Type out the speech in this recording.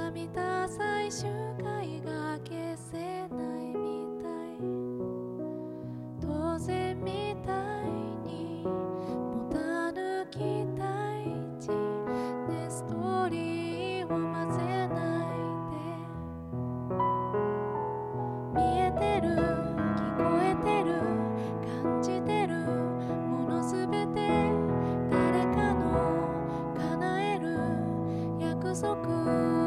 涙最終回が消せないみたい、当然みたいに持たぬ期待値ね、ストーリーを混ぜないで、見えてる聞こえてる感じてるものすべて誰かの叶える約束